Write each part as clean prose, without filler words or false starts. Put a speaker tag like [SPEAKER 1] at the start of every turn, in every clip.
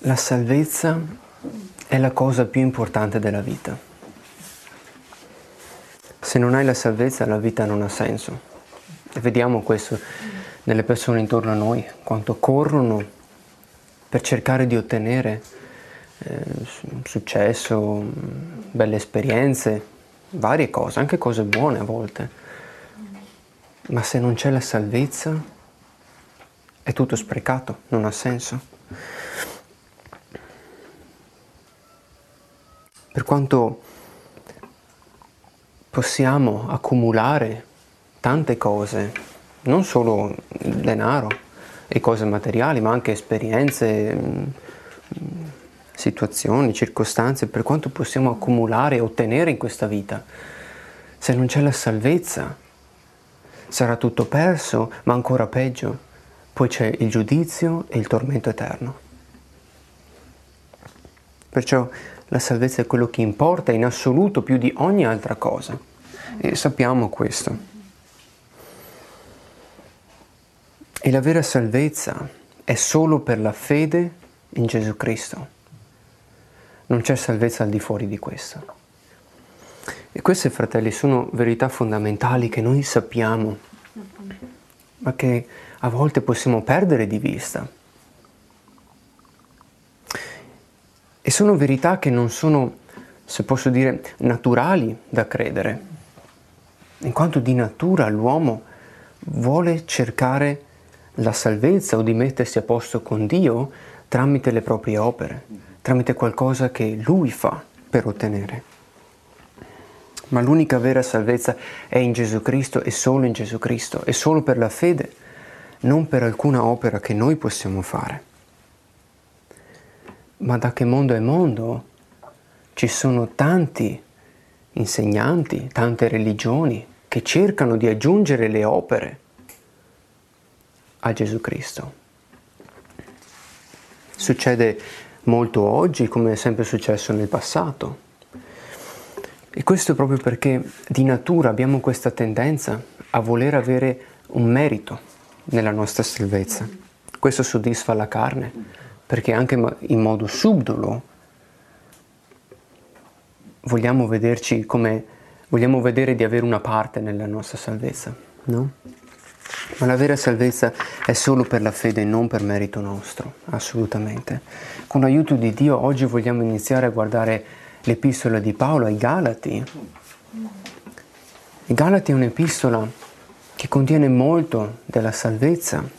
[SPEAKER 1] La salvezza è la cosa più importante della vita. Se non hai la salvezza, la vita non ha senso. E vediamo questo nelle persone intorno a noi, quanto corrono per cercare di ottenere successo, belle esperienze, varie cose, anche cose buone a volte. Ma se non c'è la salvezza, è tutto sprecato, non ha senso. Per quanto possiamo accumulare tante cose, non solo denaro e cose materiali, ma anche esperienze, situazioni, circostanze, per quanto possiamo accumulare e ottenere in questa vita, se non c'è la salvezza, sarà tutto perso, ma ancora peggio, poi c'è il giudizio e il tormento eterno. Perciò la salvezza è quello che importa in assoluto più di ogni altra cosa. E sappiamo questo. E la vera salvezza è solo per la fede in Gesù Cristo. Non c'è salvezza al di fuori di questo. E queste, fratelli, sono verità fondamentali che noi sappiamo, ma che a volte possiamo perdere di vista. E sono verità che non sono, se posso dire, naturali da credere, in quanto di natura l'uomo vuole cercare la salvezza o di mettersi a posto con Dio tramite le proprie opere, tramite qualcosa che lui fa per ottenere. Ma l'unica vera salvezza è in Gesù Cristo e solo in Gesù Cristo, è solo per la fede, non per alcuna opera che noi possiamo fare. Ma da che mondo è mondo ci sono tanti insegnanti, tante religioni che cercano di aggiungere le opere a Gesù Cristo. Succede molto oggi, come è sempre successo nel passato. E questo proprio perché di natura abbiamo questa tendenza a voler avere un merito nella nostra salvezza. Questo soddisfa la carne, perché anche in modo subdolo vogliamo vedere di avere una parte nella nostra salvezza, no? Ma la vera salvezza è solo per la fede e non per merito nostro, assolutamente. Con l'aiuto di Dio oggi vogliamo iniziare a guardare l'epistola di Paolo ai Galati. I Galati è un'epistola che contiene molto della salvezza.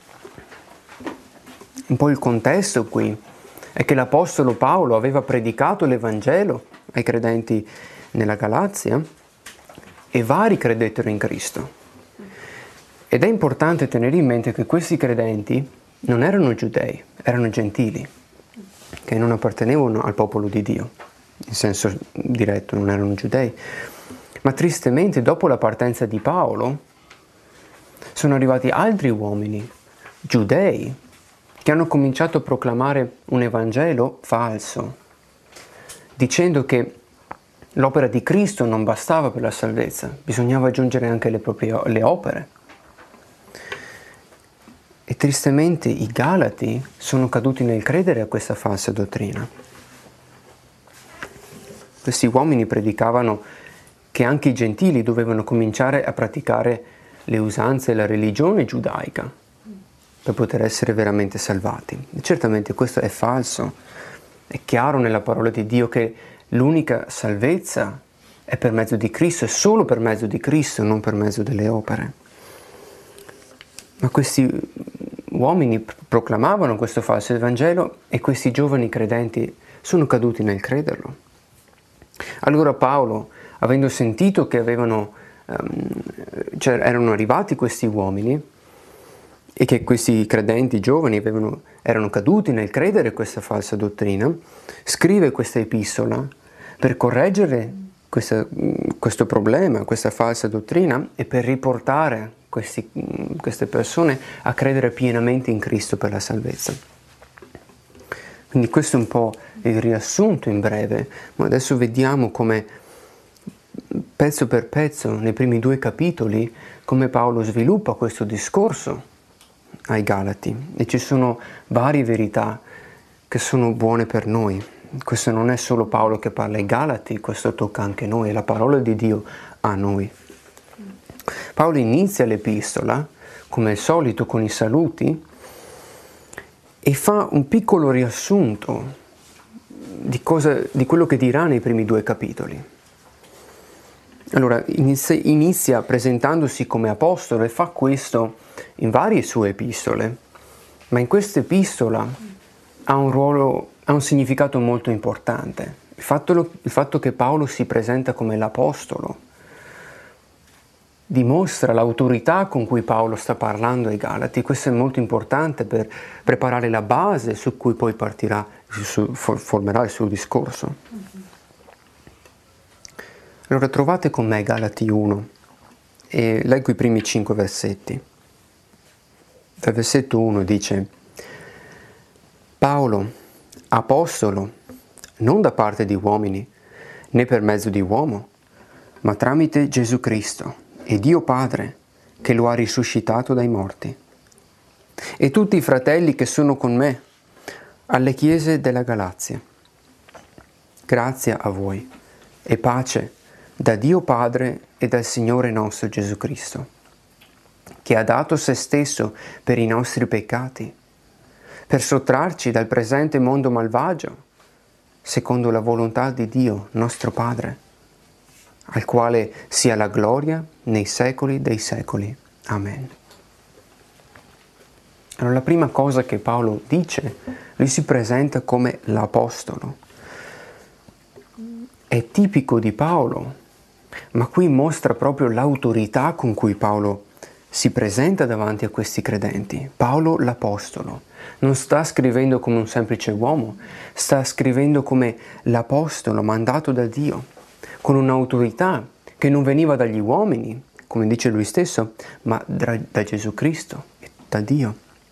[SPEAKER 1] Un po' il contesto qui è che l'Apostolo Paolo aveva predicato l'Evangelo ai credenti nella Galazia e vari credettero in Cristo. Ed è importante tenere in mente che questi credenti non erano giudei, erano gentili, che non appartenevano al popolo di Dio, in senso diretto, non erano giudei. Ma tristemente, dopo la partenza di Paolo, sono arrivati altri uomini, giudei, che hanno cominciato a proclamare un Evangelo falso, dicendo che l'opera di Cristo non bastava per la salvezza, bisognava aggiungere anche le opere. E tristemente i Galati sono caduti nel credere a questa falsa dottrina. Questi uomini predicavano che anche i gentili dovevano cominciare a praticare le usanze e la religione giudaica per poter essere veramente salvati. E certamente questo è falso. È chiaro nella parola di Dio che l'unica salvezza è per mezzo di Cristo, è solo per mezzo di Cristo, non per mezzo delle opere. Ma questi uomini proclamavano questo falso Evangelo e questi giovani credenti sono caduti nel crederlo. Allora Paolo, avendo sentito che erano arrivati questi uomini e che questi credenti giovani erano caduti nel credere questa falsa dottrina, scrive questa epistola per correggere questo problema, questa falsa dottrina e per riportare queste persone a credere pienamente in Cristo per la salvezza. Quindi questo è un po' il riassunto in breve, ma adesso vediamo come pezzo per pezzo, nei primi 2 capitoli, come Paolo sviluppa questo discorso ai Galati. E ci sono varie verità che sono buone per noi. Questo non è solo Paolo che parla ai Galati, questo tocca anche noi, è la parola di Dio a noi. Paolo inizia l'epistola, come al solito, con i saluti e fa un piccolo riassunto di quello che dirà nei primi 2 capitoli. Allora, inizia presentandosi come apostolo e fa questo in varie sue epistole, ma in questa epistola ha un significato molto importante. Il fatto che Paolo si presenta come l'apostolo dimostra l'autorità con cui Paolo sta parlando ai Galati. Questo è molto importante per preparare la base su cui poi formerà il suo discorso. Allora trovate con me Galati 1 e leggo i primi 5 versetti. Dal versetto 1 dice: Paolo, apostolo, non da parte di uomini, né per mezzo di uomo, ma tramite Gesù Cristo e Dio Padre, che lo ha risuscitato dai morti. E tutti i fratelli che sono con me, alle chiese della Galazia. Grazia a voi e pace da Dio Padre e dal Signore nostro Gesù Cristo, che ha dato se stesso per i nostri peccati, per sottrarci dal presente mondo malvagio, secondo la volontà di Dio, nostro Padre, al quale sia la gloria nei secoli dei secoli. Amen. Allora, la prima cosa che Paolo dice, lui si presenta come l'apostolo. È tipico di Paolo, ma qui mostra proprio l'autorità con cui Paolo si presenta davanti a questi credenti. Paolo l'apostolo. Non sta scrivendo come un semplice uomo, sta scrivendo come l'apostolo mandato da Dio, con un'autorità che non veniva dagli uomini, come dice lui stesso, ma da Gesù Cristo e da Dio.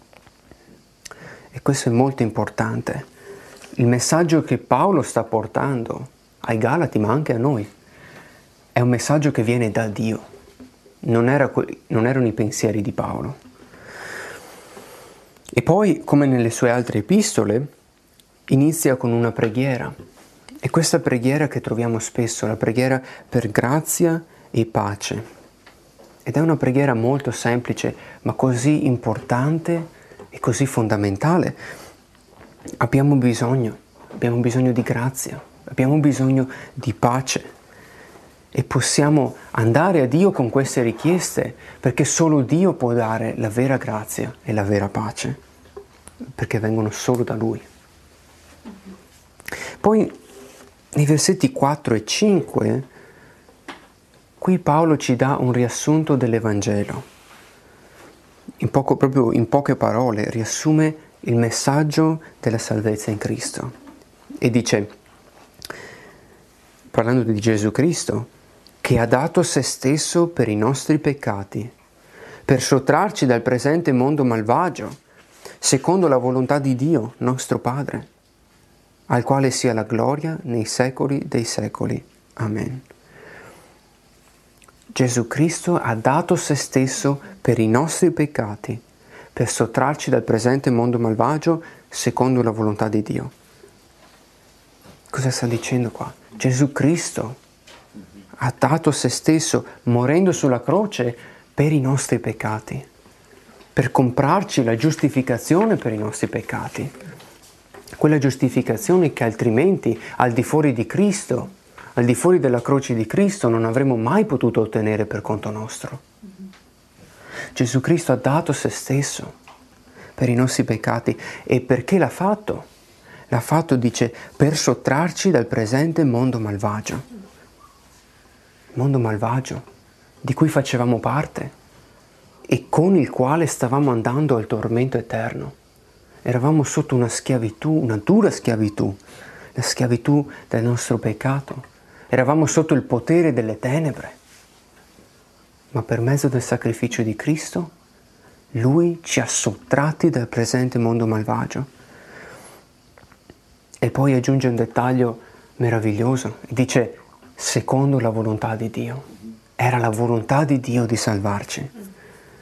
[SPEAKER 1] E questo è molto importante. Il messaggio che Paolo sta portando ai Galati, ma anche a noi, è un messaggio che viene da Dio. Non erano i pensieri di Paolo. E poi, come nelle sue altre epistole, inizia con una preghiera. E questa preghiera che troviamo spesso, la preghiera per grazia e pace. Ed è una preghiera molto semplice, ma così importante e così fondamentale. Abbiamo bisogno di grazia, abbiamo bisogno di pace. E possiamo andare a Dio con queste richieste, perché solo Dio può dare la vera grazia e la vera pace, perché vengono solo da Lui. Poi, nei versetti 4 e 5, qui Paolo ci dà un riassunto dell'Evangelo. Proprio in poche parole, riassume il messaggio della salvezza in Cristo. E dice, parlando di Gesù Cristo, che ha dato se stesso per i nostri peccati, per sottrarci dal presente mondo malvagio, secondo la volontà di Dio, nostro Padre, al quale sia la gloria nei secoli dei secoli. Amen. Gesù Cristo ha dato se stesso per i nostri peccati, per sottrarci dal presente mondo malvagio, secondo la volontà di Dio. Cosa sta dicendo qua? Gesù Cristo ha dato se stesso, morendo sulla croce, per i nostri peccati, per comprarci la giustificazione per i nostri peccati. Quella giustificazione che altrimenti, al di fuori di Cristo, al di fuori della croce di Cristo, non avremmo mai potuto ottenere per conto nostro. Gesù Cristo ha dato se stesso per i nostri peccati. E perché l'ha fatto? L'ha fatto, dice, per sottrarci dal presente mondo malvagio. Mondo malvagio, di cui facevamo parte e con il quale stavamo andando al tormento eterno. Eravamo sotto una schiavitù, una dura schiavitù, la schiavitù del nostro peccato. Eravamo sotto il potere delle tenebre. Ma per mezzo del sacrificio di Cristo, Lui ci ha sottratti dal presente mondo malvagio. E poi aggiunge un dettaglio meraviglioso, dice, secondo la volontà di Dio. Era la volontà di Dio di salvarci.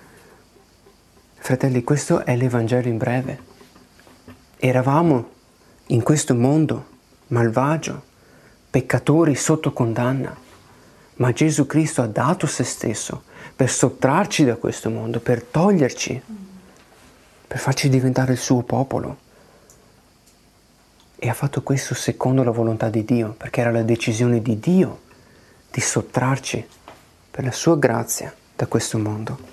[SPEAKER 1] Fratelli, questo è l'Evangelo in breve. Eravamo in questo mondo malvagio, peccatori sotto condanna, ma Gesù Cristo ha dato se stesso per sottrarci da questo mondo, per toglierci, per farci diventare il suo popolo. E ha fatto questo secondo la volontà di Dio, perché era la decisione di Dio di sottrarci per la sua grazia da questo mondo.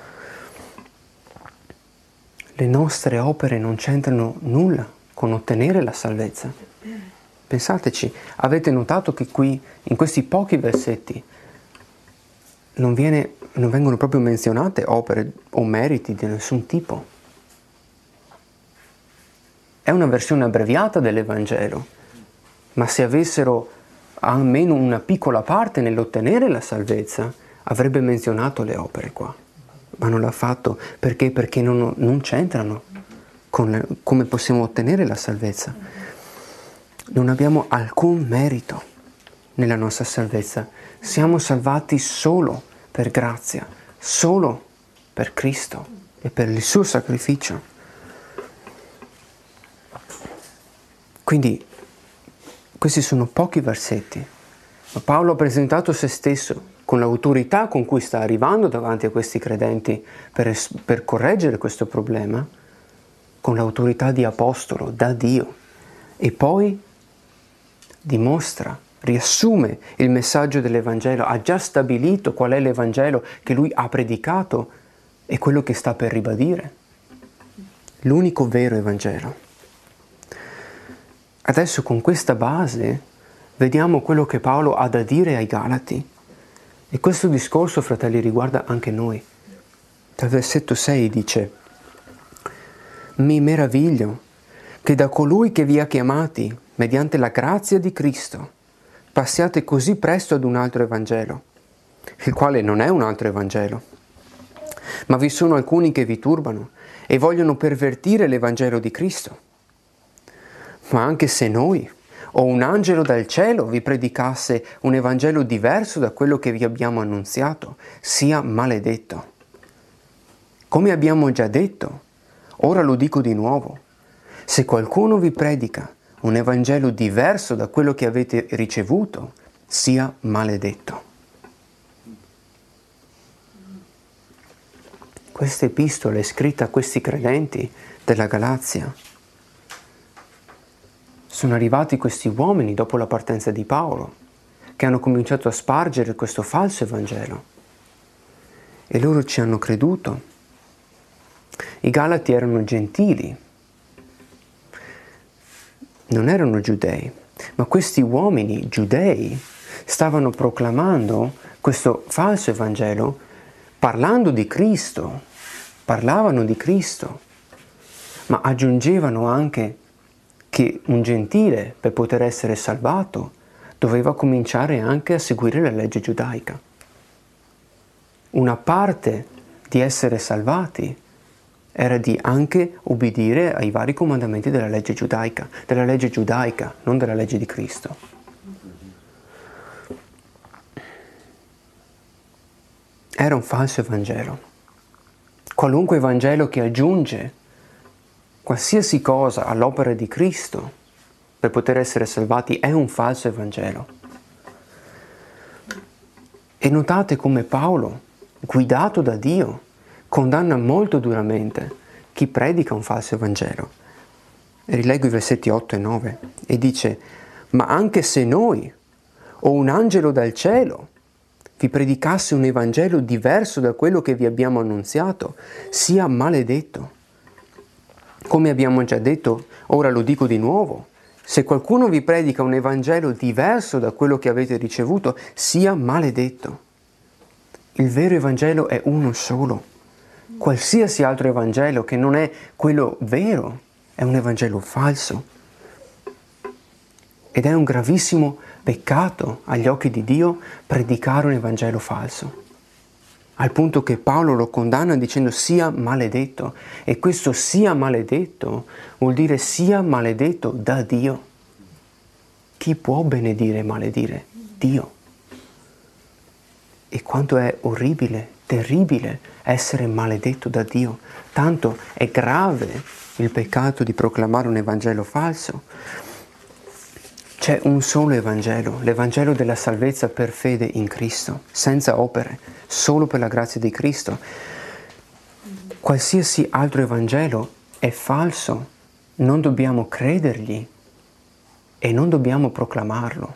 [SPEAKER 1] Le nostre opere non c'entrano nulla con ottenere la salvezza. Pensateci, avete notato che qui, in questi pochi versetti, non vengono proprio menzionate opere o meriti di nessun tipo. È una versione abbreviata dell'Evangelo, ma se avessero almeno una piccola parte nell'ottenere la salvezza, avrebbe menzionato le opere qua. Ma non l'ha fatto perché? Perché non c'entrano con come possiamo ottenere la salvezza. Non abbiamo alcun merito nella nostra salvezza. Siamo salvati solo per grazia, solo per Cristo e per il suo sacrificio. Quindi questi sono pochi versetti, ma Paolo ha presentato se stesso con l'autorità con cui sta arrivando davanti a questi credenti per correggere questo problema, con l'autorità di apostolo da Dio, e poi dimostra, riassume il messaggio dell'Evangelo, ha già stabilito qual è l'Evangelo che lui ha predicato e quello che sta per ribadire, l'unico vero Evangelo. Adesso con questa base vediamo quello che Paolo ha da dire ai Galati. E questo discorso, fratelli, riguarda anche noi. Dal versetto 6 dice: «Mi meraviglio che da colui che vi ha chiamati, mediante la grazia di Cristo, passiate così presto ad un altro Evangelo, il quale non è un altro Evangelo. Ma vi sono alcuni che vi turbano e vogliono pervertire l'Evangelo di Cristo. Ma anche se noi o un angelo dal cielo vi predicasse un Evangelo diverso da quello che vi abbiamo annunziato, sia maledetto. Come abbiamo già detto, ora lo dico di nuovo, se qualcuno vi predica un Evangelo diverso da quello che avete ricevuto, sia maledetto». Questa epistola è scritta a questi credenti della Galazia. Sono arrivati questi uomini dopo la partenza di Paolo, che hanno cominciato a spargere questo falso Evangelo. E loro ci hanno creduto. I Galati erano gentili, non erano giudei, ma questi uomini giudei stavano proclamando questo falso Evangelo, parlando di Cristo, parlavano di Cristo, ma aggiungevano anche che un gentile, per poter essere salvato, doveva cominciare anche a seguire la legge giudaica. Una parte di essere salvati era di anche obbedire ai vari comandamenti della legge giudaica, non della legge di Cristo. Era un falso Evangelo. Qualunque Evangelo che aggiunge qualsiasi cosa all'opera di Cristo per poter essere salvati è un falso Evangelo. E notate come Paolo, guidato da Dio, condanna molto duramente chi predica un falso Evangelo. E rileggo i versetti 8 e 9 e dice: «Ma anche se noi o un angelo dal cielo vi predicasse un Evangelo diverso da quello che vi abbiamo annunziato, sia maledetto. Come abbiamo già detto, ora lo dico di nuovo, se qualcuno vi predica un Evangelo diverso da quello che avete ricevuto, sia maledetto». Il vero Evangelo è uno solo. Qualsiasi altro Evangelo che non è quello vero è un Evangelo falso. Ed è un gravissimo peccato agli occhi di Dio predicare un Evangelo falso. Al punto che Paolo lo condanna dicendo sia maledetto. E questo sia maledetto vuol dire sia maledetto da Dio. Chi può benedire e maledire? Dio. E quanto è orribile, terribile essere maledetto da Dio. Tanto è grave il peccato di proclamare un Evangelo falso? C'è un solo Evangelo, l'Evangelo della salvezza per fede in Cristo, senza opere, solo per la grazia di Cristo. Qualsiasi altro Evangelo è falso, non dobbiamo credergli e non dobbiamo proclamarlo.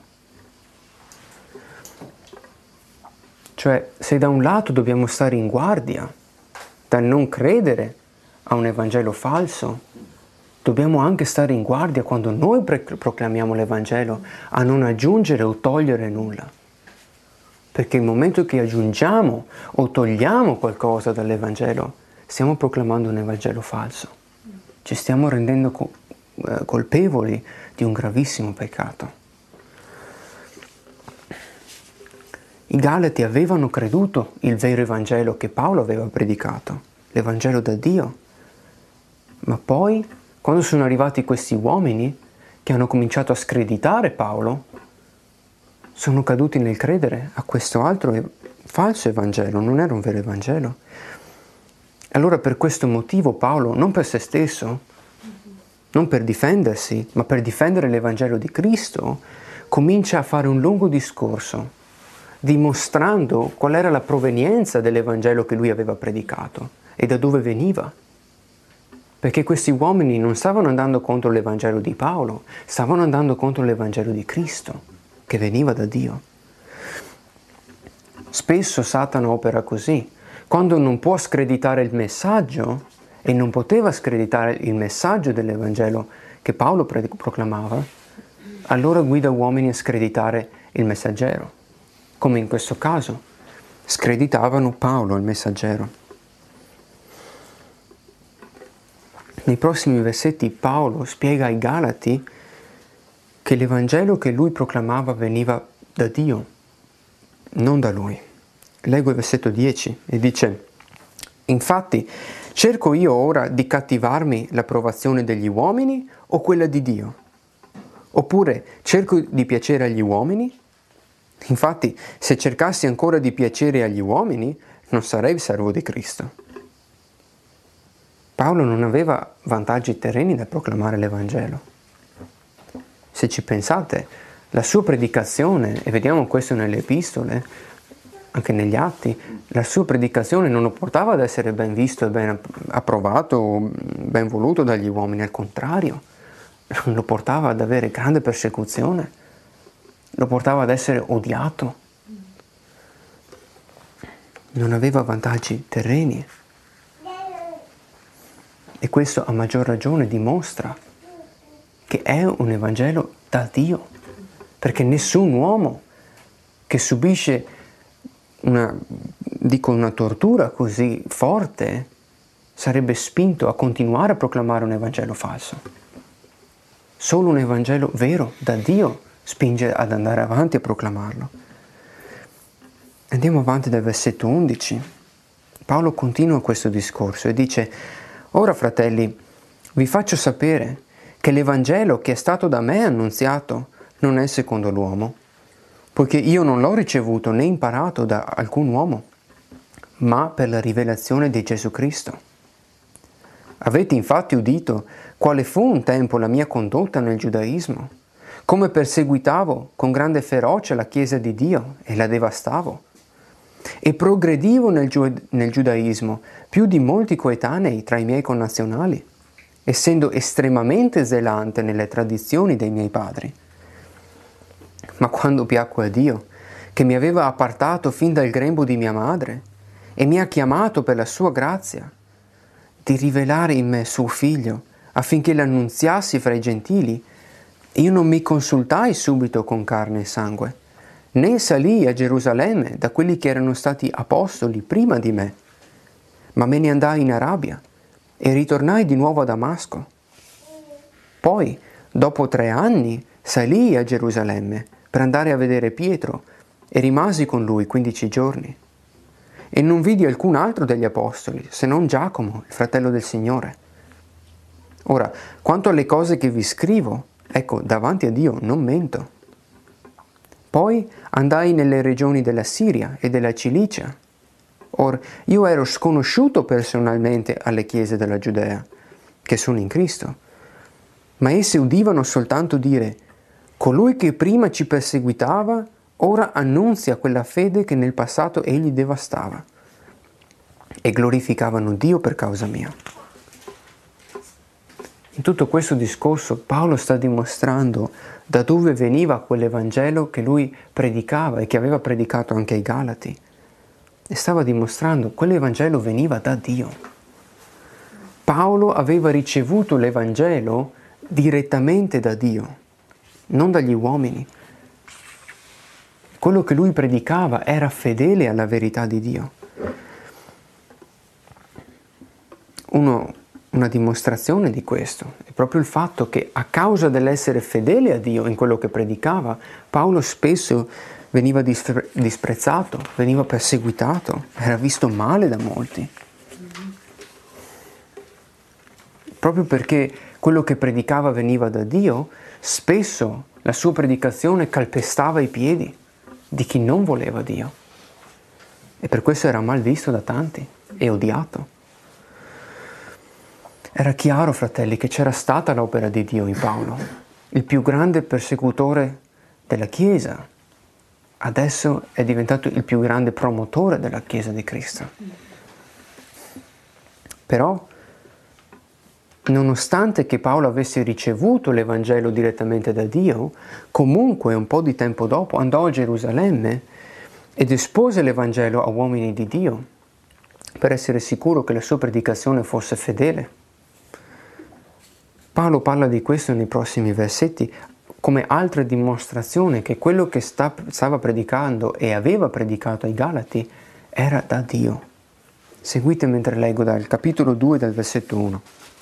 [SPEAKER 1] Cioè, se da un lato dobbiamo stare in guardia dal non credere a un Evangelo falso, dobbiamo anche stare in guardia quando noi proclamiamo l'Evangelo a non aggiungere o togliere nulla. Perché il momento che aggiungiamo o togliamo qualcosa dall'Evangelo, stiamo proclamando un Evangelo falso. Ci stiamo rendendo colpevoli di un gravissimo peccato. I Galati avevano creduto il vero Evangelo che Paolo aveva predicato, l'Evangelo da Dio. Ma poi, quando sono arrivati questi uomini che hanno cominciato a screditare Paolo, sono caduti nel credere a questo altro falso Evangelo, non era un vero Evangelo. Allora per questo motivo Paolo, non per se stesso, non per difendersi, ma per difendere l'Evangelo di Cristo, comincia a fare un lungo discorso dimostrando qual era la provenienza dell'Evangelo che lui aveva predicato e da dove veniva. Perché questi uomini non stavano andando contro l'Evangelo di Paolo, stavano andando contro l'Evangelo di Cristo, che veniva da Dio. Spesso Satana opera così. Quando non può screditare il messaggio, e non poteva screditare il messaggio dell'Evangelo che Paolo proclamava, allora guida uomini a screditare il messaggero. Come in questo caso, screditavano Paolo, il messaggero. Nei prossimi versetti Paolo spiega ai Galati che l'Evangelo che lui proclamava veniva da Dio, non da lui. Leggo il versetto 10 e dice: «Infatti, cerco io ora di cattivarmi l'approvazione degli uomini o quella di Dio? Oppure cerco di piacere agli uomini? Infatti, se cercassi ancora di piacere agli uomini, non sarei servo di Cristo». Paolo non aveva vantaggi terreni da proclamare l'Evangelo. Se ci pensate, la sua predicazione, e vediamo questo nelle epistole, anche negli atti, la sua predicazione non lo portava ad essere ben visto e ben approvato o ben voluto dagli uomini, al contrario, lo portava ad avere grande persecuzione, lo portava ad essere odiato. Non aveva vantaggi terreni. E questo a maggior ragione dimostra che è un Evangelo da Dio, perché nessun uomo che subisce una tortura così forte sarebbe spinto a continuare a proclamare un Evangelo falso. Solo un Evangelo vero da Dio spinge ad andare avanti a proclamarlo. Andiamo avanti dal versetto 11. Paolo continua questo discorso e dice: «Ora, fratelli, vi faccio sapere che l'Evangelo che è stato da me annunziato non è secondo l'uomo, poiché io non l'ho ricevuto né imparato da alcun uomo, ma per la rivelazione di Gesù Cristo. Avete infatti udito quale fu un tempo la mia condotta nel giudaismo, come perseguitavo con grande ferocia la Chiesa di Dio e la devastavo, e progredivo nel giudaismo più di molti coetanei tra i miei connazionali, essendo estremamente zelante nelle tradizioni dei miei padri. Ma quando piacque a Dio, che mi aveva appartato fin dal grembo di mia madre, e mi ha chiamato per la sua grazia, di rivelare in me suo figlio, affinché l'annunziassi fra i gentili, io non mi consultai subito con carne e sangue, né salii a Gerusalemme da quelli che erano stati apostoli prima di me, ma me ne andai in Arabia e ritornai di nuovo a Damasco. Poi, dopo 3 anni, salii a Gerusalemme per andare a vedere Pietro e rimasi con lui 15 giorni. E non vidi alcun altro degli apostoli, se non Giacomo, il fratello del Signore. Ora, quanto alle cose che vi scrivo, ecco, davanti a Dio non mento. Poi andai nelle regioni della Siria e della Cilicia. Or, io ero sconosciuto personalmente alle chiese della Giudea, che sono in Cristo. Ma esse udivano soltanto dire: colui che prima ci perseguitava ora annunzia quella fede che nel passato egli devastava, e glorificavano Dio per causa mia. In tutto questo discorso Paolo sta dimostrando da dove veniva quell'Evangelo che lui predicava e che aveva predicato anche ai Galati. E stava dimostrando che quell'Evangelo veniva da Dio. Paolo aveva ricevuto l'Evangelo direttamente da Dio, non dagli uomini. Quello che lui predicava era fedele alla verità di Dio. Una dimostrazione di questo è proprio il fatto che a causa dell'essere fedele a Dio in quello che predicava, Paolo spesso veniva disprezzato, veniva perseguitato, era visto male da molti. Proprio perché quello che predicava veniva da Dio, spesso la sua predicazione calpestava i piedi di chi non voleva Dio. E per questo era mal visto da tanti e odiato. Era chiaro, fratelli, che c'era stata l'opera di Dio in Paolo, il più grande persecutore della Chiesa. Adesso è diventato il più grande promotore della Chiesa di Cristo. Però, nonostante che Paolo avesse ricevuto l'Evangelo direttamente da Dio, comunque un po' di tempo dopo andò a Gerusalemme ed espose l'Evangelo a uomini di Dio per essere sicuro che la sua predicazione fosse fedele. Paolo parla di questo nei prossimi versetti come altra dimostrazione che quello che stava predicando e aveva predicato ai Galati era da Dio. Seguite mentre leggo dal capitolo 2 dal versetto 1.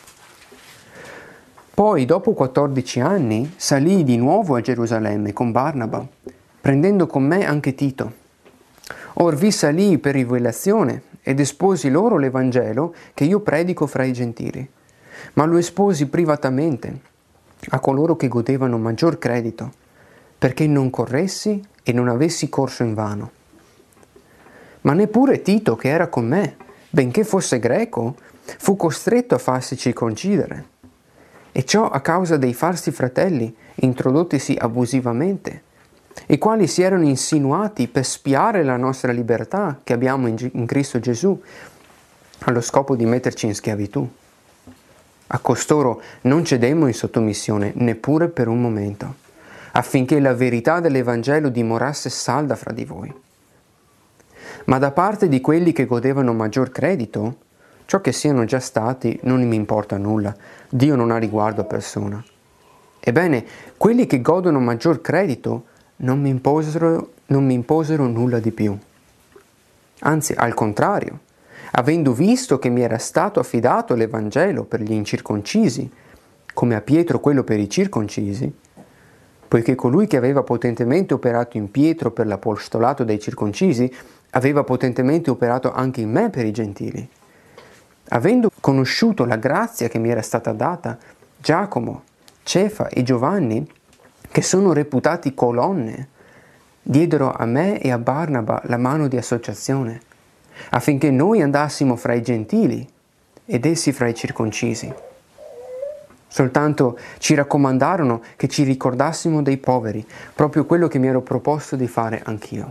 [SPEAKER 1] Poi, dopo 14 anni, salii di nuovo a Gerusalemme con Barnaba, prendendo con me anche Tito. Or vi salii per rivelazione ed esposi loro l'Evangelo che io predico fra i gentili. Ma lo esposi privatamente a coloro che godevano maggior credito, perché non corressi e non avessi corso invano. Ma neppure Tito, che era con me, benché fosse greco, fu costretto a farsi circoncidere, e ciò a causa dei falsi fratelli introdottisi abusivamente, i quali si erano insinuati per spiare la nostra libertà che abbiamo in Cristo Gesù, allo scopo di metterci in schiavitù. A costoro non cedemmo in sottomissione neppure per un momento, affinché la verità dell'Evangelo dimorasse salda fra di voi. Ma da parte di quelli che godevano maggior credito, ciò che siano già stati non mi importa nulla, Dio non ha riguardo a persona. Ebbene, quelli che godono maggior credito non mi imposero nulla di più. Anzi, al contrario, avendo visto che mi era stato affidato l'Evangelo per gli incirconcisi, come a Pietro quello per i circoncisi, poiché colui che aveva potentemente operato in Pietro per l'apostolato dei circoncisi, aveva potentemente operato anche in me per i gentili. Avendo conosciuto la grazia che mi era stata data, Giacomo, Cefa e Giovanni, che sono reputati colonne, diedero a me e a Barnaba la mano di associazione, affinché noi andassimo fra i gentili ed essi fra i circoncisi. Soltanto ci raccomandarono che ci ricordassimo dei poveri, proprio quello che mi ero proposto di fare anch'io.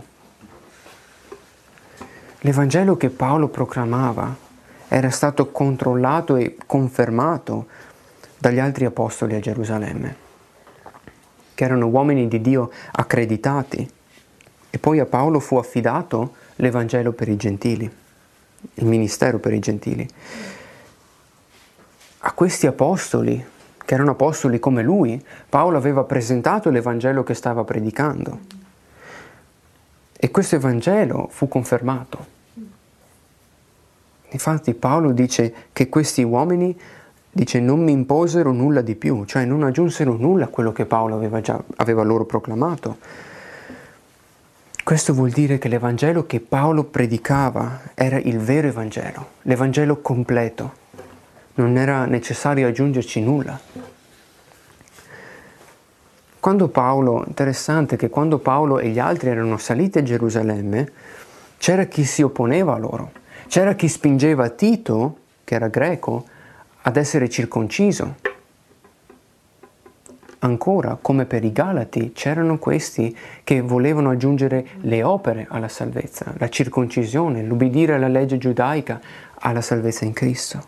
[SPEAKER 1] L'Evangelo che Paolo proclamava era stato controllato e confermato dagli altri apostoli a Gerusalemme, che erano uomini di Dio accreditati, e poi a Paolo fu affidato l'Evangelo per i gentili, il ministero per i gentili. A questi apostoli, che erano apostoli come lui, Paolo aveva presentato l'Evangelo che stava predicando. E questo Evangelo fu confermato. Infatti Paolo dice che questi uomini, non mi imposero nulla di più, cioè non aggiunsero nulla a quello che Paolo aveva loro proclamato. Questo vuol dire che l'Evangelo che Paolo predicava era il vero Evangelo, l'Evangelo completo. Non era necessario aggiungerci nulla. Interessante che quando Paolo e gli altri erano saliti a Gerusalemme, c'era chi si opponeva a loro. C'era chi spingeva Tito, che era greco, ad essere circonciso. Ancora, come per i Galati, c'erano questi che volevano aggiungere le opere alla salvezza, la circoncisione, l'ubbidire alla legge giudaica, alla salvezza in Cristo.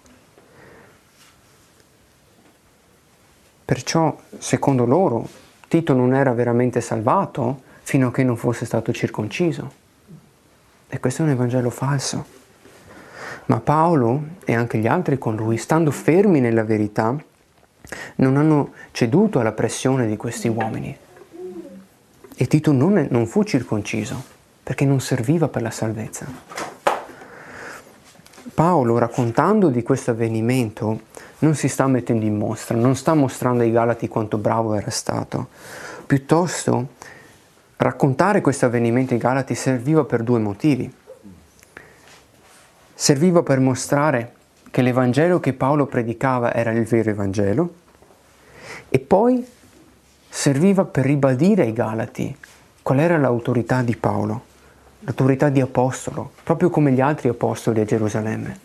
[SPEAKER 1] Perciò, secondo loro, Tito non era veramente salvato fino a che non fosse stato circonciso. E questo è un Evangelo falso. Ma Paolo e anche gli altri con lui, stando fermi nella verità, non hanno ceduto alla pressione di questi uomini. E Tito non fu circonciso, perché non serviva per la salvezza. Paolo, raccontando di questo avvenimento, non si sta mettendo in mostra, non sta mostrando ai Galati quanto bravo era stato. Piuttosto, raccontare questo avvenimento ai Galati serviva per due motivi. Serviva per mostrare che l'Evangelo che Paolo predicava era il vero Evangelo, e poi serviva per ribadire ai Galati qual era l'autorità di Paolo, l'autorità di apostolo, proprio come gli altri apostoli a Gerusalemme.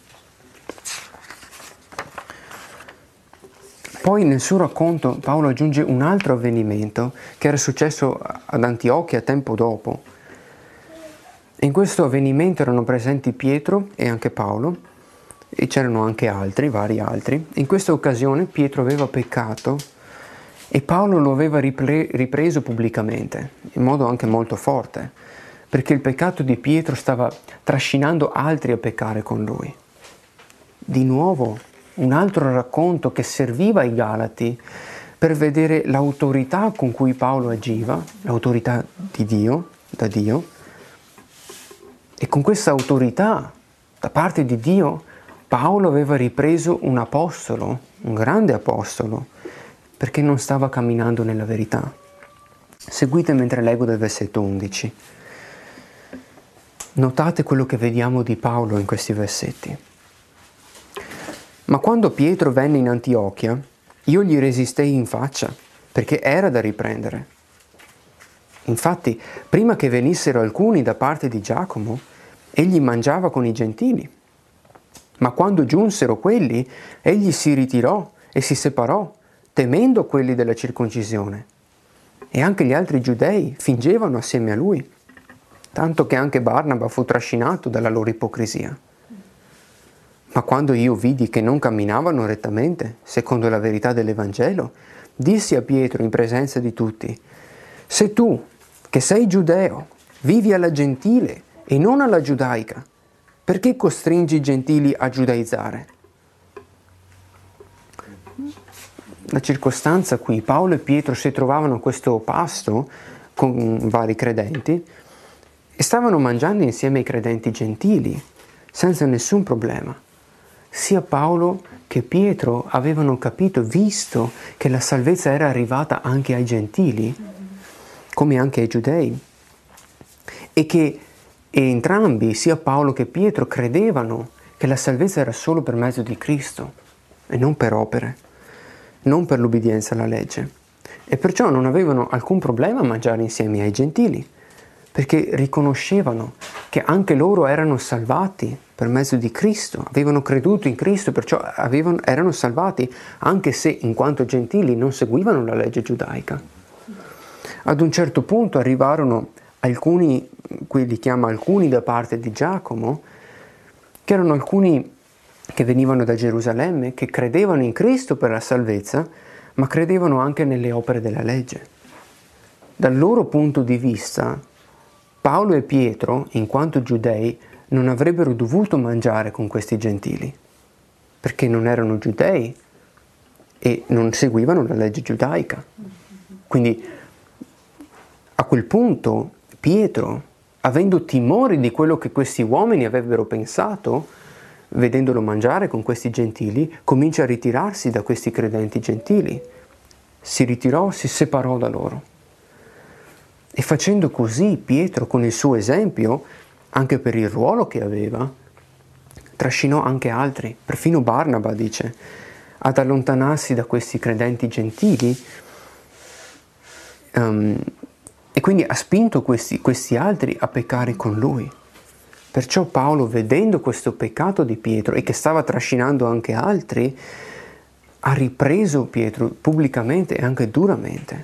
[SPEAKER 1] Poi nel suo racconto Paolo aggiunge un altro avvenimento che era successo ad Antiochia tempo dopo. In questo avvenimento erano presenti Pietro e anche Paolo, e c'erano anche altri, vari altri. In questa occasione Pietro aveva peccato e Paolo lo aveva ripreso pubblicamente, in modo anche molto forte, perché il peccato di Pietro stava trascinando altri a peccare con lui. Di nuovo, un altro racconto che serviva ai Galati per vedere l'autorità con cui Paolo agiva, l'autorità di Dio, da Dio, e con questa autorità da parte di Dio Paolo aveva ripreso un apostolo, un grande apostolo, perché non stava camminando nella verità. Seguite mentre leggo dal versetto 11. Notate quello che vediamo di Paolo in questi versetti. Ma quando Pietro venne in Antiochia, io gli resistei in faccia, perché era da riprendere. Infatti, prima che venissero alcuni da parte di Giacomo, egli mangiava con i gentili. Ma quando giunsero quelli, egli si ritirò e si separò, temendo quelli della circoncisione. E anche gli altri giudei fingevano assieme a lui, tanto che anche Barnaba fu trascinato dalla loro ipocrisia. Ma quando io vidi che non camminavano rettamente, secondo la verità dell'Evangelo, dissi a Pietro in presenza di tutti: se tu, che sei giudeo, vivi alla gentile e non alla giudaica, perché costringi i gentili a giudaizzare? La circostanza qui, Paolo e Pietro si trovavano a questo pasto con vari credenti e stavano mangiando insieme ai credenti gentili, senza nessun problema. Sia Paolo che Pietro avevano capito, visto che la salvezza era arrivata anche ai gentili, come anche ai giudei, e entrambi, sia Paolo che Pietro, credevano che la salvezza era solo per mezzo di Cristo e non per opere, non per l'ubbidienza alla legge. E perciò non avevano alcun problema a mangiare insieme ai gentili, perché riconoscevano che anche loro erano salvati per mezzo di Cristo, avevano creduto in Cristo, perciò erano salvati, anche se in quanto gentili non seguivano la legge giudaica. Ad un certo punto arrivarono alcuni, qui li chiama alcuni da parte di Giacomo, che erano alcuni che venivano da Gerusalemme, che credevano in Cristo per la salvezza, ma credevano anche nelle opere della legge. Dal loro punto di vista, Paolo e Pietro, in quanto giudei, non avrebbero dovuto mangiare con questi gentili, perché non erano giudei e non seguivano la legge giudaica. Quindi a quel punto Pietro, avendo timore di quello che questi uomini avrebbero pensato, vedendolo mangiare con questi gentili, comincia a ritirarsi da questi credenti gentili. Si ritirò, si separò da loro. E facendo così Pietro, con il suo esempio, anche per il ruolo che aveva, trascinò anche altri, perfino Barnaba, dice, ad allontanarsi da questi credenti gentili, e quindi ha spinto questi altri a peccare con lui. Perciò Paolo, vedendo questo peccato di Pietro e che stava trascinando anche altri, ha ripreso Pietro pubblicamente e anche duramente.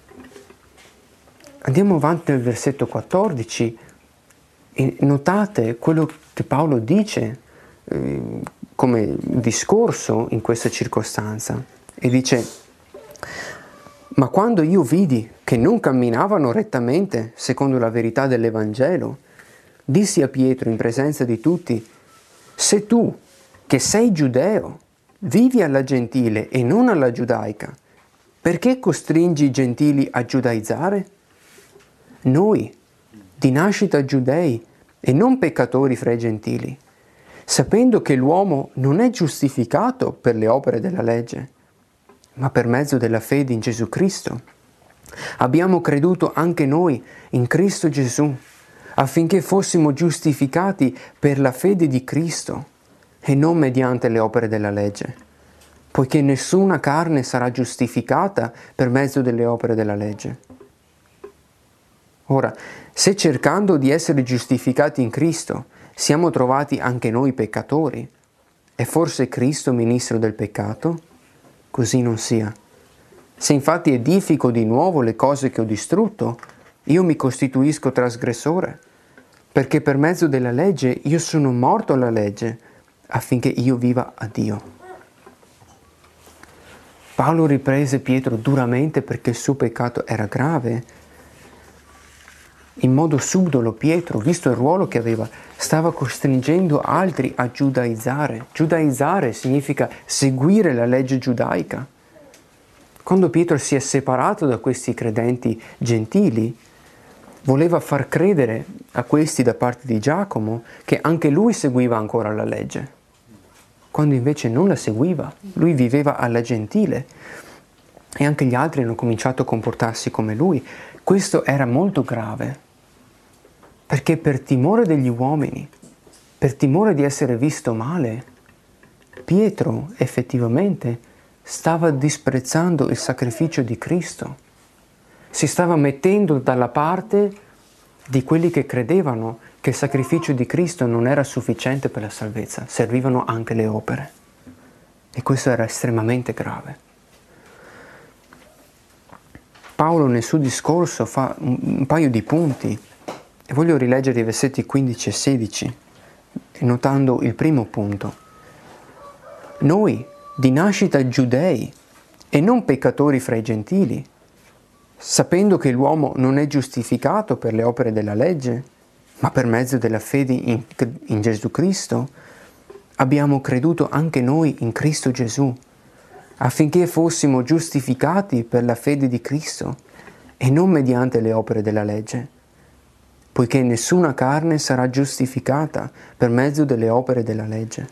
[SPEAKER 1] Andiamo avanti nel versetto 14 e notate quello che Paolo dice come discorso in questa circostanza. E dice: ma quando io vidi che non camminavano rettamente secondo la verità dell'Evangelo, dissi a Pietro in presenza di tutti: se tu, che sei giudeo, vivi alla gentile e non alla giudaica, perché costringi i gentili a giudaizzare? Noi, di nascita giudei e non peccatori fra i gentili, sapendo che l'uomo non è giustificato per le opere della legge, ma per mezzo della fede in Gesù Cristo, abbiamo creduto anche noi in Cristo Gesù, affinché fossimo giustificati per la fede di Cristo e non mediante le opere della legge, poiché nessuna carne sarà giustificata per mezzo delle opere della legge. Ora, se cercando di essere giustificati in Cristo siamo trovati anche noi peccatori, è forse Cristo ministro del peccato? Così non sia. Se infatti edifico di nuovo le cose che ho distrutto, io mi costituisco trasgressore, perché per mezzo della legge io sono morto alla legge, affinché io viva a Dio. Paolo riprese Pietro duramente perché il suo peccato era grave. In modo subdolo Pietro, visto il ruolo che aveva, stava costringendo altri a giudaizzare. Giudaizzare significa seguire la legge giudaica. Quando Pietro si è separato da questi credenti gentili, voleva far credere a questi da parte di Giacomo che anche lui seguiva ancora la legge, quando invece non la seguiva. Lui viveva alla gentile e anche gli altri hanno cominciato a comportarsi come lui. Questo era molto grave, perché per timore degli uomini, per timore di essere visto male, Pietro effettivamente stava disprezzando il sacrificio di Cristo. Si stava mettendo dalla parte di quelli che credevano che il sacrificio di Cristo non era sufficiente per la salvezza, servivano anche le opere. E questo era estremamente grave. Paolo nel suo discorso fa un paio di punti e voglio rileggere i versetti 15 e 16, notando il primo punto. Noi, di nascita giudei e non peccatori fra i gentili, sapendo che l'uomo non è giustificato per le opere della legge, ma per mezzo della fede in Gesù Cristo, abbiamo creduto anche noi in Cristo Gesù, affinché fossimo giustificati per la fede di Cristo e non mediante le opere della legge, poiché nessuna carne sarà giustificata per mezzo delle opere della legge.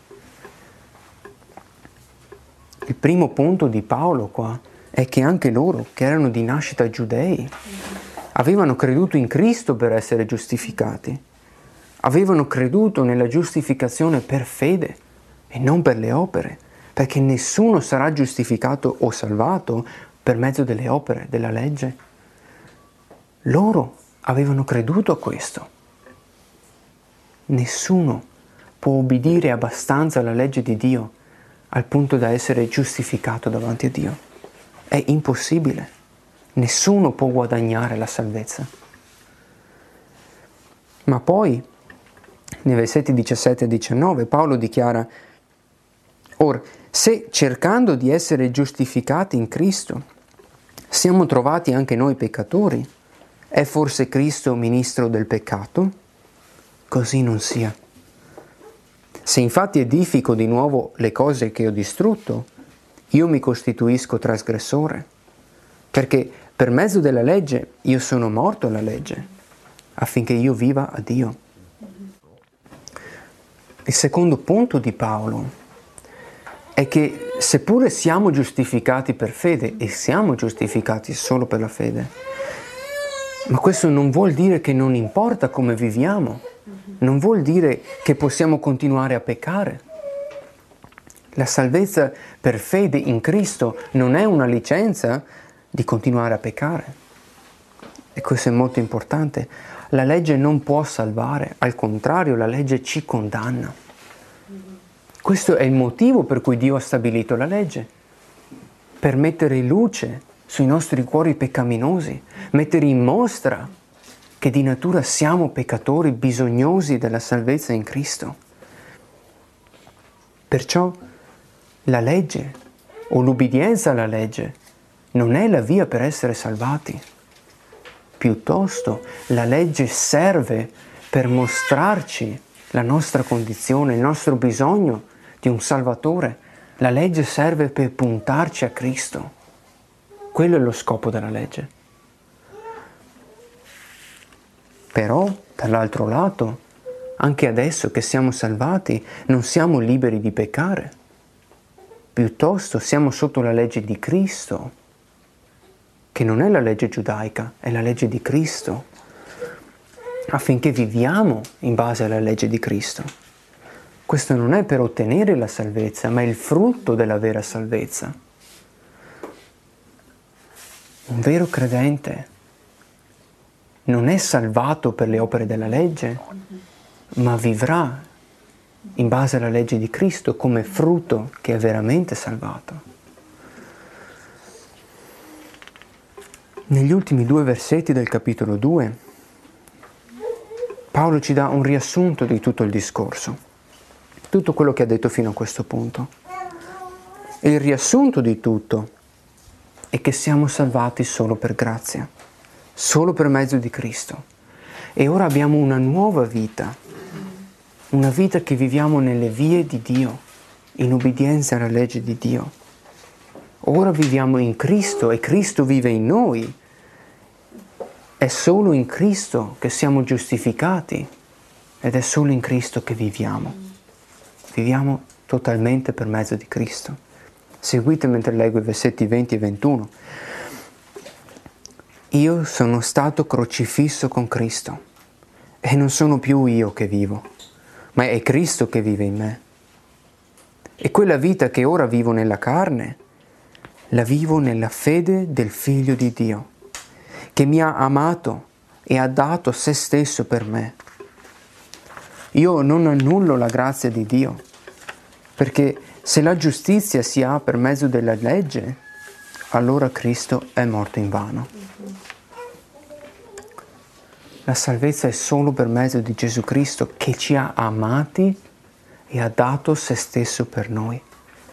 [SPEAKER 1] Il primo punto di Paolo qua è che anche loro, che erano di nascita giudei, avevano creduto in Cristo per essere giustificati, avevano creduto nella giustificazione per fede e non per le opere, perché nessuno sarà giustificato o salvato per mezzo delle opere della legge. Loro avevano creduto a questo. Nessuno può obbedire abbastanza alla legge di Dio al punto da essere giustificato davanti a Dio. È impossibile. Nessuno può guadagnare la salvezza. Ma poi, nei versetti 17 e 19, Paolo dichiara: Or, se cercando di essere giustificati in Cristo siamo trovati anche noi peccatori, è forse Cristo ministro del peccato? Così non sia. Se infatti edifico di nuovo le cose che ho distrutto, io mi costituisco trasgressore, perché per mezzo della legge io sono morto alla legge, affinché io viva a Dio. Il secondo punto di Paolo è che seppure siamo giustificati per fede, e siamo giustificati solo per la fede, ma questo non vuol dire che non importa come viviamo, non vuol dire che possiamo continuare a peccare. La salvezza per fede in Cristo non è una licenza di continuare a peccare. E questo è molto importante. La legge non può salvare, al contrario, la legge ci condanna. Questo è il motivo per cui Dio ha stabilito la legge, per mettere luce sui nostri cuori peccaminosi, mettere in mostra che di natura siamo peccatori bisognosi della salvezza in Cristo. Perciò la legge o l'ubbidienza alla legge non è la via per essere salvati. Piuttosto la legge serve per mostrarci la nostra condizione, il nostro bisogno di un Salvatore. La legge serve per puntarci a Cristo. Quello è lo scopo della legge. Però, dall'altro lato, anche adesso che siamo salvati, non siamo liberi di peccare. Piuttosto siamo sotto la legge di Cristo, che non è la legge giudaica, è la legge di Cristo, affinché viviamo in base alla legge di Cristo. Questo non è per ottenere la salvezza, ma è il frutto della vera salvezza. Un vero credente non è salvato per le opere della legge, ma vivrà in base alla legge di Cristo come frutto che è veramente salvato. Negli ultimi 2 versetti del capitolo 2, Paolo ci dà un riassunto di tutto il discorso, tutto quello che ha detto fino a questo punto. E il riassunto di tutto è che siamo salvati solo per grazia, solo per mezzo di Cristo. E ora abbiamo una nuova vita, una vita che viviamo nelle vie di Dio, in obbedienza alla legge di Dio. Ora viviamo in Cristo e Cristo vive in noi. È solo in Cristo che siamo giustificati ed è solo in Cristo che viviamo. Viviamo totalmente per mezzo di Cristo. Seguite mentre leggo i versetti 20 e 21. Io sono stato crocifisso con Cristo e non sono più io che vivo, ma è Cristo che vive in me. E quella vita che ora vivo nella carne, la vivo nella fede del Figlio di Dio, che mi ha amato e ha dato se stesso per me. Io non annullo la grazia di Dio, perché se la giustizia si ha per mezzo della legge, allora Cristo è morto in vano. La salvezza è solo per mezzo di Gesù Cristo che ci ha amati e ha dato se stesso per noi.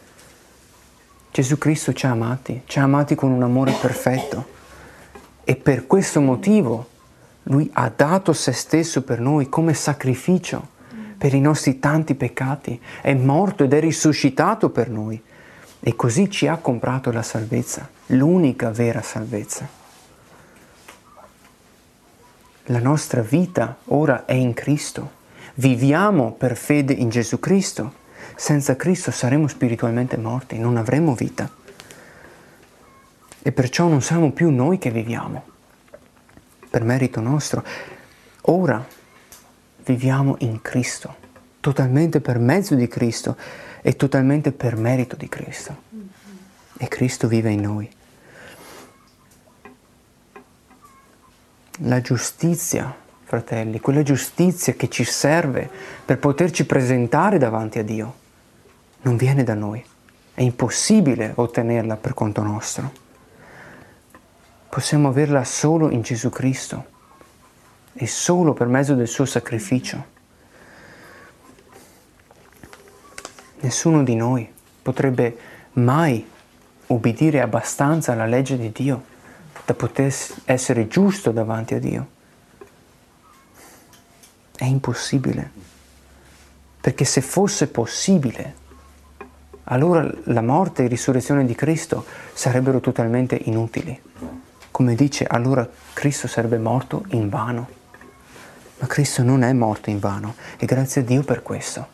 [SPEAKER 1] Gesù Cristo ci ha amati con un amore perfetto e per questo motivo Lui ha dato se stesso per noi come sacrificio per i nostri tanti peccati, è morto ed è risuscitato per noi e così ci ha comprato la salvezza, l'unica vera salvezza. La nostra vita ora è in Cristo, viviamo per fede in Gesù Cristo. Senza Cristo saremo spiritualmente morti, non avremo vita. E perciò non siamo più noi che viviamo, per merito nostro. Ora viviamo in Cristo, totalmente per mezzo di Cristo e totalmente per merito di Cristo. E Cristo vive in noi. La giustizia, fratelli, quella giustizia che ci serve per poterci presentare davanti a Dio, non viene da noi. È impossibile ottenerla per conto nostro. Possiamo averla solo in Gesù Cristo e solo per mezzo del suo sacrificio. Nessuno di noi potrebbe mai ubbidire abbastanza alla legge di Dio da poter essere giusto davanti a Dio. È impossibile. Perché se fosse possibile, allora la morte e risurrezione di Cristo sarebbero totalmente inutili. Come dice, allora Cristo sarebbe morto in vano. Ma Cristo non è morto in vano e grazie a Dio per questo.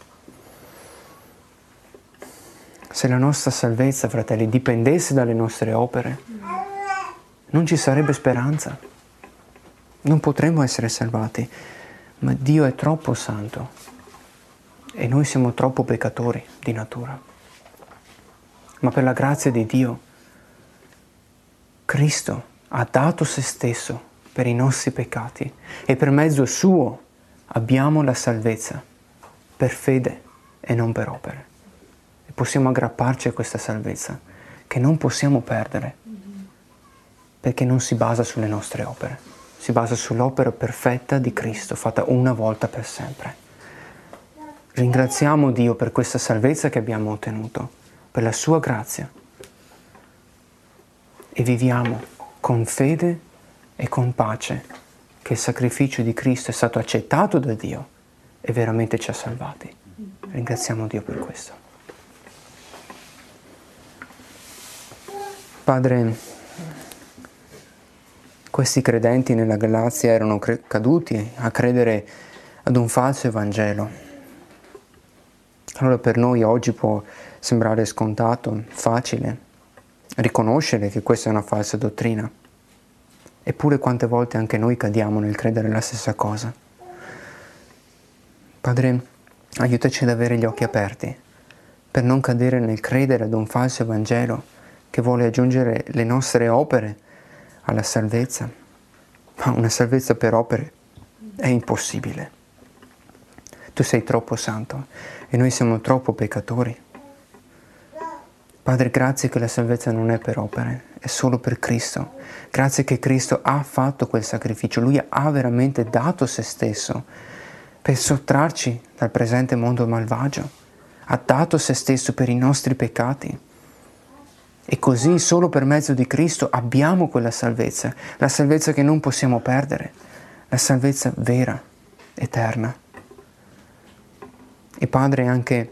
[SPEAKER 1] Se la nostra salvezza, fratelli, dipendesse dalle nostre opere, non ci sarebbe speranza. Non potremmo essere salvati. Ma Dio è troppo santo e noi siamo troppo peccatori di natura. Ma per la grazia di Dio, Cristo ha dato se stesso per i nostri peccati e per mezzo suo abbiamo la salvezza per fede e non per opere. E possiamo aggrapparci a questa salvezza che non possiamo perdere, perché non si basa sulle nostre opere, si basa sull'opera perfetta di Cristo, fatta una volta per sempre. Ringraziamo Dio per questa salvezza che abbiamo ottenuto, per la sua grazia, e viviamo con fede e con pace che il sacrificio di Cristo è stato accettato da Dio e veramente ci ha salvati. Ringraziamo Dio per questo. Padre, questi credenti nella Galazia erano caduti a credere ad un falso Evangelo. Allora per noi oggi può sembrare scontato, facile, riconoscere che questa è una falsa dottrina. Eppure quante volte anche noi cadiamo nel credere la stessa cosa. Padre, aiutaci ad avere gli occhi aperti per non cadere nel credere ad un falso Evangelo che vuole aggiungere le nostre opere alla salvezza. Ma una salvezza per opere è impossibile. Tu sei troppo santo e noi siamo troppo peccatori. Padre, grazie che la salvezza non è per opere, è solo per Cristo. Grazie che Cristo ha fatto quel sacrificio. Lui ha veramente dato se stesso per sottrarci dal presente mondo malvagio. Ha dato se stesso per i nostri peccati. E così, solo per mezzo di Cristo, abbiamo quella salvezza. La salvezza che non possiamo perdere. La salvezza vera, eterna. E Padre, anche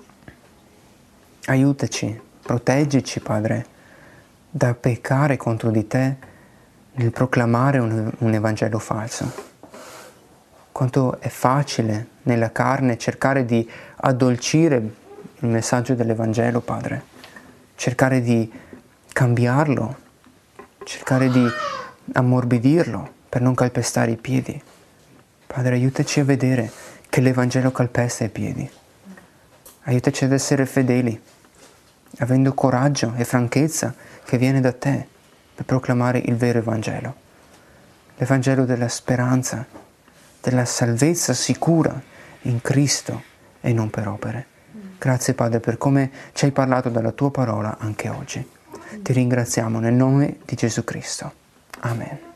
[SPEAKER 1] aiutaci. Proteggici, Padre, da peccare contro di te nel proclamare un Evangelo falso. Quanto è facile nella carne cercare di addolcire il messaggio dell'Evangelo, Padre. Cercare di cambiarlo, cercare di ammorbidirlo per non calpestare i piedi. Padre, aiutaci a vedere che l'Evangelo calpesta i piedi. Aiutaci ad essere fedeli, avendo coraggio e franchezza che viene da te per proclamare il vero Evangelo. L'Evangelo della speranza, della salvezza sicura in Cristo e non per opere. Grazie Padre per come ci hai parlato dalla tua parola anche oggi. Ti ringraziamo nel nome di Gesù Cristo. Amen.